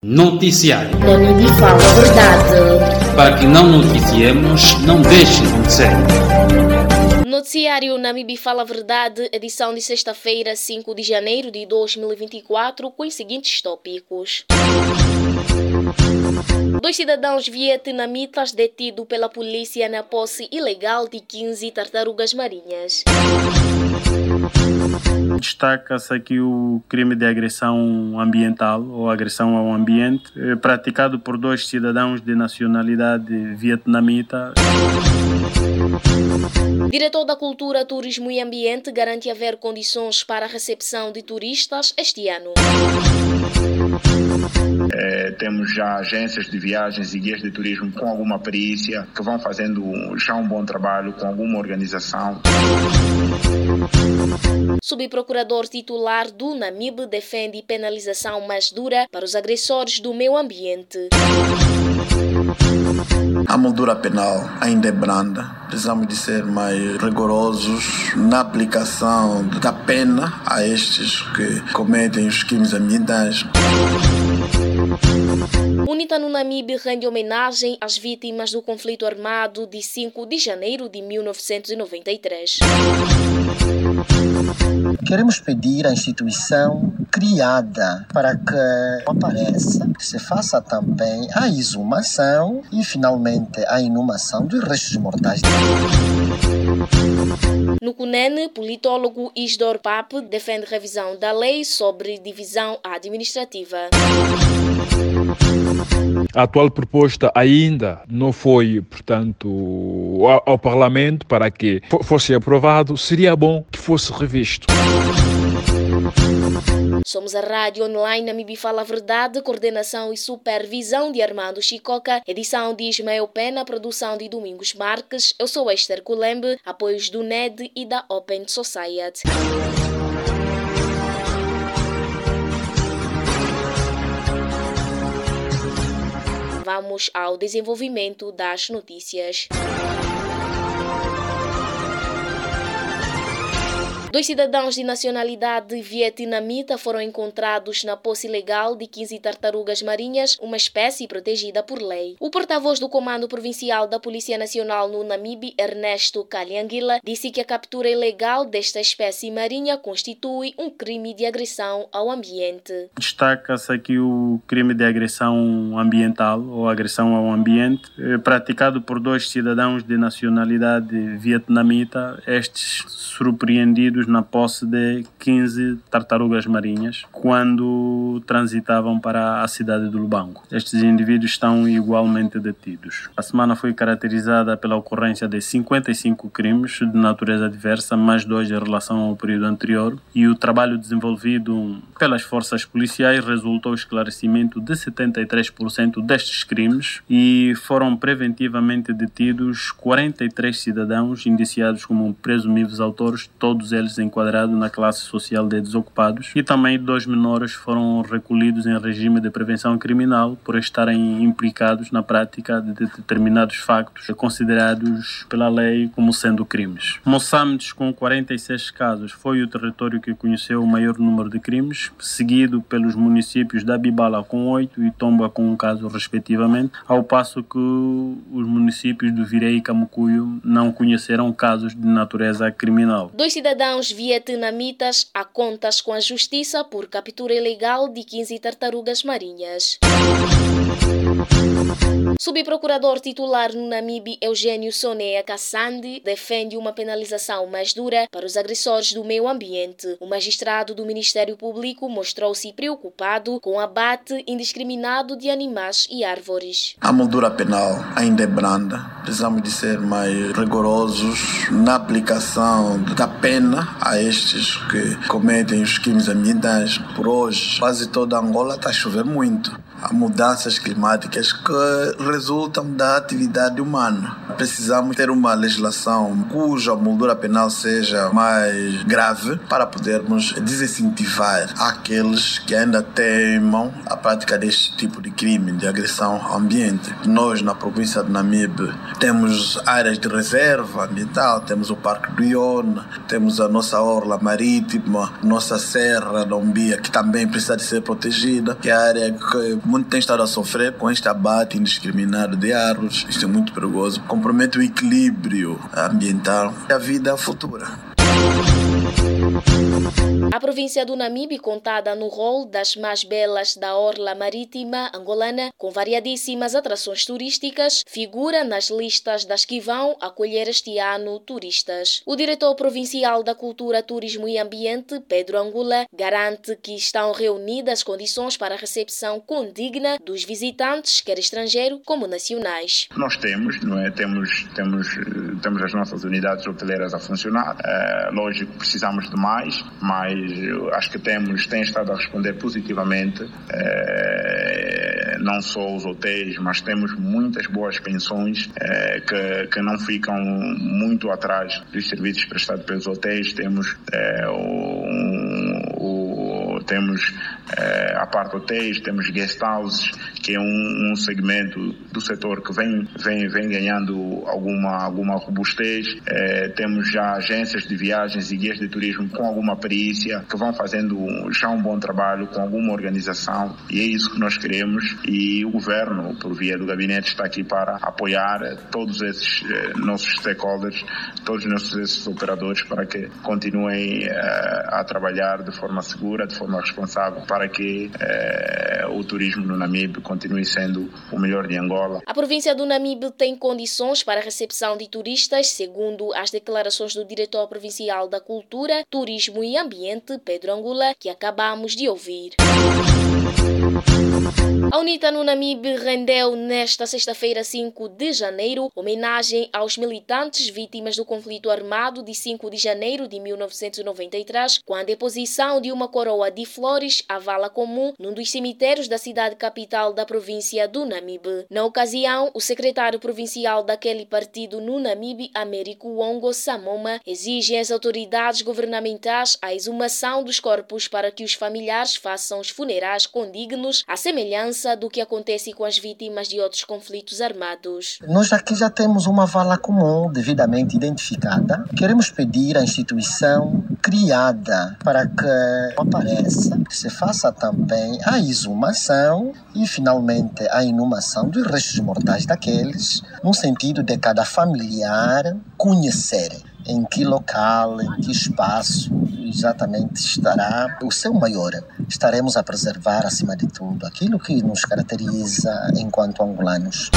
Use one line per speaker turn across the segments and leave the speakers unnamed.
Noticiário.
Namíbia fala a verdade.
Para que não noticiemos, não deixe de acontecer.
Noticiário Namíbia Fala a Verdade, edição de sexta-feira, 5 de janeiro de 2024, com os seguintes tópicos. 2 cidadãos vietnamitas detidos pela polícia na posse ilegal de 15 tartarugas marinhas.
Destaca-se aqui o crime de agressão ambiental ou agressão ao ambiente, praticado por 2 cidadãos de nacionalidade vietnamita.
Diretor da Cultura, Turismo e Ambiente garante haver condições para a recepção de turistas este ano.
Temos já agências de viagens e guias de turismo com alguma perícia que vão fazendo já um bom trabalho com alguma organização.
Subprocurador titular do Namibe defende penalização mais dura para os agressores do meio ambiente.
A moldura penal ainda é branda. Precisamos de ser mais rigorosos na aplicação da pena a estes que cometem os crimes ambientais.
UNITA no Namibe rende homenagem às vítimas do conflito armado de 5 de janeiro de 1993.
Queremos pedir à instituição criada para que apareça, que se faça também a exumação e, finalmente, a inumação dos restos mortais.
No CUNEN, politólogo Isdor Pape defende revisão da lei sobre divisão administrativa.
A atual proposta ainda não foi, portanto, ao Parlamento para que fosse aprovado. Seria bom que fosse revisto.
Somos a rádio online Namíbia Fala a Verdade, coordenação e supervisão de Armando Chicoca, edição de Ismael Pena, produção de Domingos Marques. Eu sou Esther Kulembe, apoios do NED e da Open Society. Vamos ao desenvolvimento das notícias. 2 cidadãos de nacionalidade vietnamita foram encontrados na posse ilegal de 15 tartarugas marinhas, uma espécie protegida por lei. O porta-voz do Comando Provincial da Polícia Nacional no Namibe, Ernesto Kalyanguila, disse que a captura ilegal desta espécie marinha constitui um crime de agressão ao ambiente.
Destaca-se aqui o crime de agressão ambiental ou agressão ao ambiente, praticado por 2 cidadãos de nacionalidade vietnamita, estes surpreendidos na posse de 15 tartarugas marinhas quando transitavam para a cidade de Lubango. Estes indivíduos estão igualmente detidos. A semana foi caracterizada pela ocorrência de 55 crimes de natureza diversa, mais 2 em relação ao período anterior, e o trabalho desenvolvido pelas forças policiais resultou no esclarecimento de 73% destes crimes e foram preventivamente detidos 43 cidadãos indiciados como presumíveis autores, todos eles enquadrados na classe social de desocupados, e também 2 menores foram recolhidos em regime de prevenção criminal por estarem implicados na prática de determinados factos considerados pela lei como sendo crimes. Moçambique, com 46 casos, foi o território que conheceu o maior número de crimes, seguido pelos municípios da Bibala com 8 e Tomba com 1 caso respectivamente, ao passo que os municípios do Virei e Camucuio não conheceram casos de natureza criminal.
2 cidadãos vietnamitas a contas com a justiça por captura ilegal de 15 tartarugas marinhas. Subprocurador titular no Namibe, Eugênio Sonea Kassandi, defende uma penalização mais dura para os agressores do meio ambiente. O magistrado do Ministério Público mostrou-se preocupado com o abate indiscriminado de animais e árvores.
A moldura penal ainda é branda. Precisamos de ser mais rigorosos na aplicação da pena a estes que cometem os crimes ambientais. Por hoje, quase toda Angola está a chover muito. Há mudanças climáticas que resultam da atividade humana. Precisamos ter uma legislação cuja moldura penal seja mais grave para podermos desincentivar aqueles que ainda teimam a prática deste tipo de crime, de agressão ao ambiente. Nós, na província de Namibe, temos áreas de reserva ambiental, temos o Parque do Iona, temos a nossa orla marítima, nossa Serra da Umbia, que também precisa de ser protegida, que é a área que mundo tem estado a sofrer com este abate indiscriminado de árvores. Isto é muito perigoso, compromete o equilíbrio ambiental e a vida futura.
A província do Namibe, contada no rol das mais belas da orla marítima angolana, com variadíssimas atrações turísticas, figura nas listas das que vão acolher este ano turistas. O diretor provincial da Cultura, Turismo e Ambiente, Pedro Angula, garante que estão reunidas condições para a recepção condigna dos visitantes, quer estrangeiro como nacionais.
Nós temos, não é? Temos as nossas unidades hoteleiras a funcionar. Lógico, precisamos de mais, mas acho que tem estado a responder positivamente, não só os hotéis, mas temos muitas boas pensões que não ficam muito atrás dos serviços prestados pelos hotéis. Temos a parte hotéis, temos guest houses, que é um segmento do setor que vem ganhando alguma robustez. Temos já agências de viagens e guias de turismo com alguma perícia, que vão fazendo já um bom trabalho com alguma organização, e é isso que nós queremos, e o governo, por via do gabinete, está aqui para apoiar todos esses nossos stakeholders, todos esses operadores, para que continuem a trabalhar de forma segura, de forma responsável, para que o turismo no Namibe continue sendo o melhor de Angola.
A província do Namibe tem condições para a recepção de turistas, segundo as declarações do diretor provincial da Cultura, Turismo e Ambiente, Pedro Angula, que acabamos de ouvir. A UNITA no Namibe rendeu nesta sexta-feira, 5 de janeiro, homenagem aos militantes vítimas do conflito armado de 5 de janeiro de 1993, com a deposição de uma coroa de flores à vala comum num dos cemitérios da cidade capital da província do Namibe. Na ocasião, o secretário provincial daquele partido no Namibe, Américo Wongo Samoma, exige às autoridades governamentais a exumação dos corpos para que os familiares façam os funerais condignos, à semelhança do que acontece com as vítimas de outros conflitos armados.
Nós aqui já temos uma vala comum devidamente identificada. Queremos pedir à instituição criada para que apareça, que se faça também a exumação e finalmente a inumação dos restos mortais daqueles, no sentido de cada familiar conhecer em que local, em que espaço exatamente estará o seu maior. Estaremos a preservar, acima de tudo, aquilo que nos caracteriza enquanto angolanos.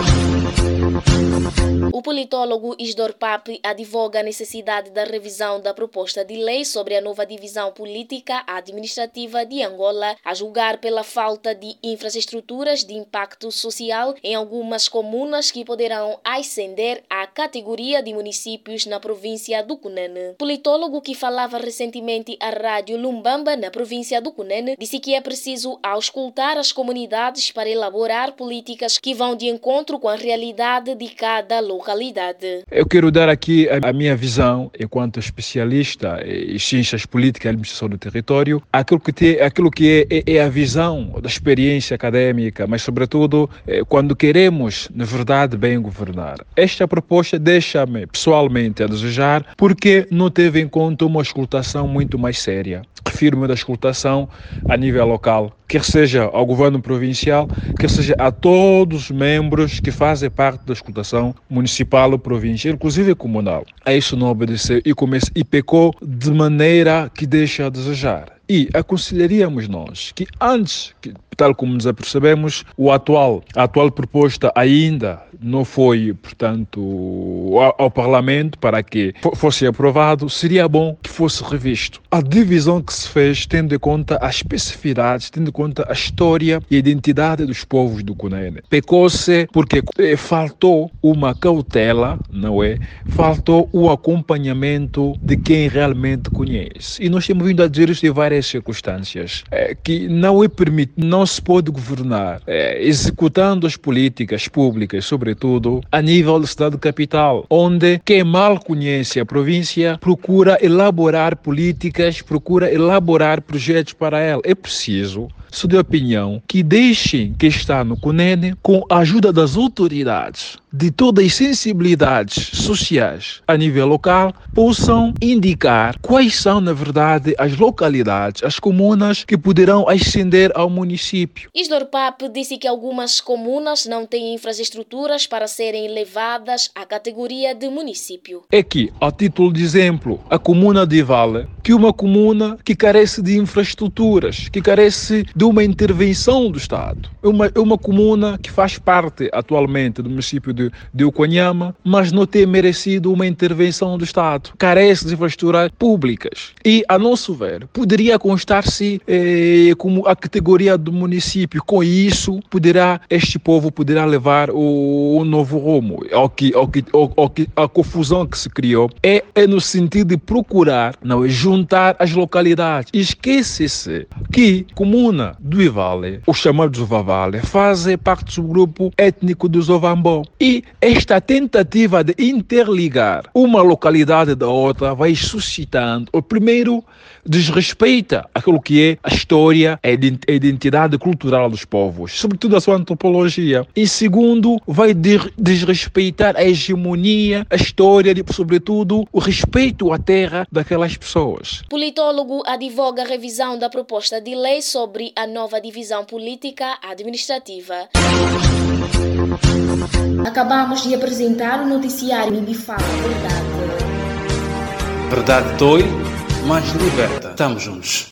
O politólogo Isdor Pape advoga a necessidade da revisão da proposta de lei sobre a nova divisão política administrativa de Angola, a julgar pela falta de infraestruturas de impacto social em algumas comunas que poderão ascender à categoria de municípios na província do Cunene. Politólogo que falava recentemente à rádio Lumbamba, na província do Cunene, disse que é preciso auscultar as comunidades para elaborar políticas que vão de encontro com a realidade de cada localidade.
Eu quero dar aqui a minha visão enquanto especialista em ciências políticas e administração do território, aquilo que é a visão da experiência acadêmica, mas sobretudo quando queremos, na verdade, bem governar. Esta proposta deixa-me pessoalmente a desejar, porque não teve em conta uma auscultação muito mais séria. Refiro-me da auscultação a nível local, quer seja ao governo provincial, quer seja a todos os membros que fazem parte da auscultação municipal ou provincial, inclusive comunal. A isso não obedeceu e pecou de maneira que deixa a desejar. E aconselharíamos nós que antes, tal como nos apercebemos, a atual proposta ainda não foi, portanto, ao Parlamento para que fosse aprovado, seria bom que fosse revisto. A divisão que se fez, tendo em conta as especificidades, tendo em conta a história e a identidade dos povos do Cunene. Pecou-se porque faltou uma cautela, não é? Faltou o acompanhamento de quem realmente conhece. E nós temos vindo a dizer isso em várias circunstâncias, que não se pode governar executando as políticas públicas, sobretudo a nível da cidade capital, onde quem mal conhece a província procura elaborar políticas, procura elaborar projetos para ela. É preciso sou de opinião que deixem que está no CONENE, com a ajuda das autoridades, de todas as sensibilidades sociais a nível local, possam indicar quais são, na verdade, as localidades, as comunas que poderão ascender ao município.
Isdor Pape disse que algumas comunas não têm infraestruturas para serem levadas à categoria de município.
É que, a título de exemplo, a comuna de Vale, que é uma comuna que carece de infraestruturas, que carece de uma intervenção do Estado. É uma comuna que faz parte atualmente do município de Uquanyama, mas não tem merecido uma intervenção do Estado. Carece de infraestruturas públicas. E, a nosso ver, poderia constar-se como a categoria do município. Com isso, este povo poderá levar o novo rumo. A confusão que se criou é no sentido de procurar juntar as localidades. Esquece-se que a comuna do Ivale, os chamados Vavale, fazem parte do grupo étnico dos Ovambó. E esta tentativa de interligar uma localidade da outra vai suscitando, o primeiro, desrespeita aquilo que é a história, a identidade cultural dos povos, sobretudo a sua antropologia. E segundo, vai desrespeitar a hegemonia, a história e, sobretudo, o respeito à terra daquelas pessoas.
Politólogo advoga a revisão da proposta de lei sobre a nova divisão política administrativa.
Acabamos de apresentar o noticiário de Fala Verdade.
Verdade dói, mas liberta. Estamos juntos.